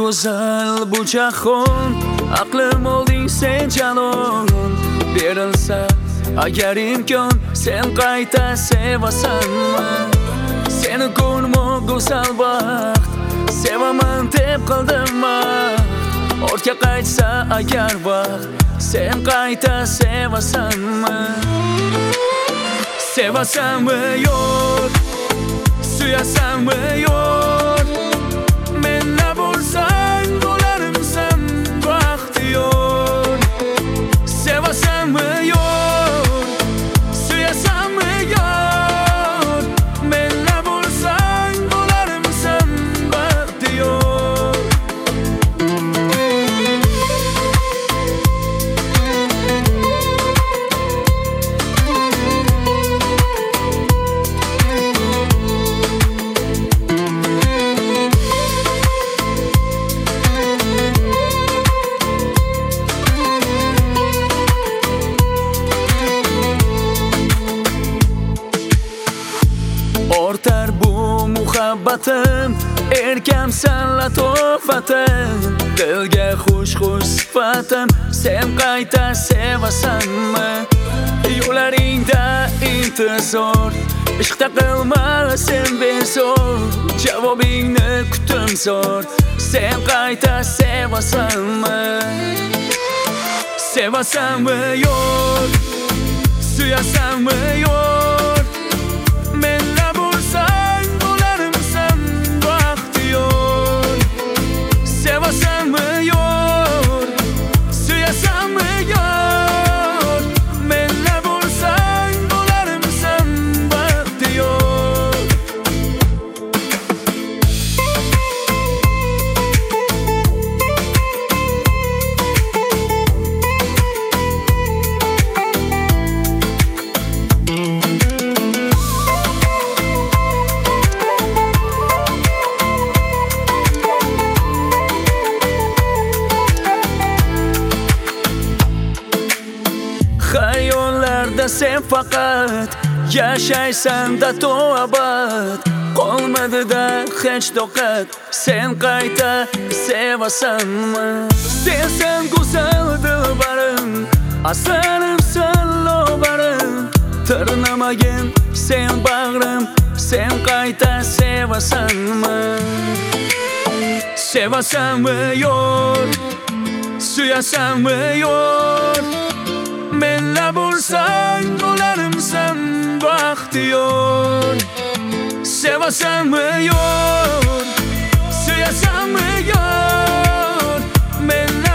go'zal bu jahon, aqlim olding sen jalol. Berilsa agar imkon, sen qayta sevasanmi? Seni ko'rmoq go'zal baxt, sevaman deb qildimmi? Ortga qaytsa agar vaqt, sen qayta sevasanmi? Sevasanmi yo'q, suyasanmi yo'q? Menla bo'lsang bo'larmisan baxtiyor. Sevasanmi yo'q, suyasanmi yo'q? Menla bo'lsang bo'larmisan baxtiyor. Ortar bu muhabbatim, erkamsan latofatim, dilga xush sifatim, sen qayta sevasanmi? Yo'laringda intizor, ishqda qilma sen bezor, javobingni kutim zor, sen qayta sevasanmi? Sevasanmi yo'q, suyasanmi yo'q? Menla bo'lsang bo'larmisan baxtiyor. Sevasanmi yo'q, suyasanmi yo'q? Menla bo'lsang bo'larmisan baxtiyor. Xayollarda sen faqat yashaysan-da to'abad, qolmadi-da hech toqat, sen qayta sevasanmi? Sensan go'zal dilbarim, asarimsan lobarim, tirnamagin sen bag'rim, sen qayta sevasanmi? Sevasanmi yo'q, suyasanmi yo'q? Menla bo'lsang bo'larmisan baxtiyor. Sevasanmi yo'q, suyasanmi yo'q? Menla